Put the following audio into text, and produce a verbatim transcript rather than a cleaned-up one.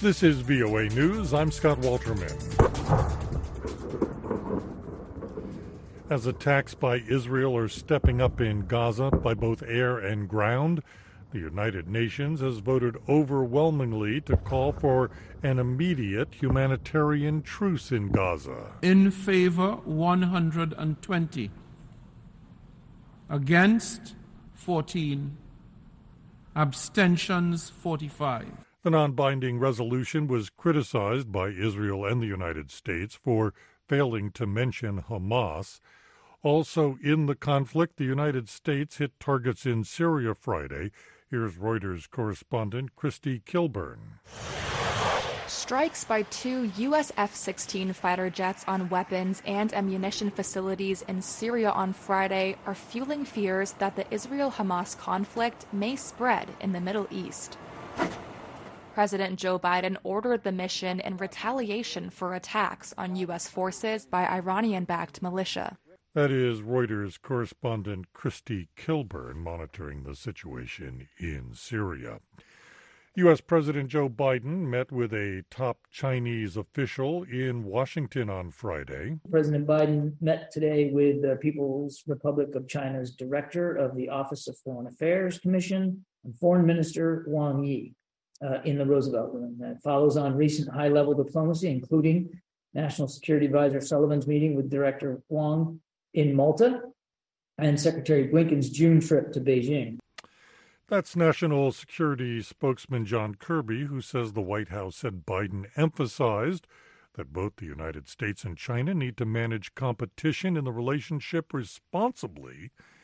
This is V O A News. I'm Scott Walterman. As attacks by Israel are stepping up in Gaza by both air and ground, the United Nations has voted overwhelmingly to call for an immediate humanitarian truce in Gaza. In favor, one hundred twenty. Against, fourteen. Abstentions, forty-five. The non-binding resolution was criticized by Israel and the United States for failing to mention Hamas. Also in the conflict, the United States hit targets in Syria Friday. Here's Reuters correspondent Christy Kilburn. Strikes by two U S F sixteen fighter jets on weapons and ammunition facilities in Syria on Friday are fueling fears that the Israel-Hamas conflict may spread in the Middle East. President Joe Biden ordered the mission in retaliation for attacks on U S forces by Iranian-backed militia. That is Reuters correspondent Christy Kilburn monitoring the situation in Syria. U S. President Joe Biden met with a top Chinese official in Washington on Friday. President Biden met today with the People's Republic of China's director of the Office of Foreign Affairs Commission and Foreign Minister Wang Yi uh, in the Roosevelt Room. That follows on recent high-level diplomacy, including National Security Advisor Sullivan's meeting with Director Wang in Malta and Secretary Blinken's June trip to Beijing. That's National Security spokesman John Kirby, who says the White House said Biden emphasized that both the United States and China need to manage competition in the relationship responsibly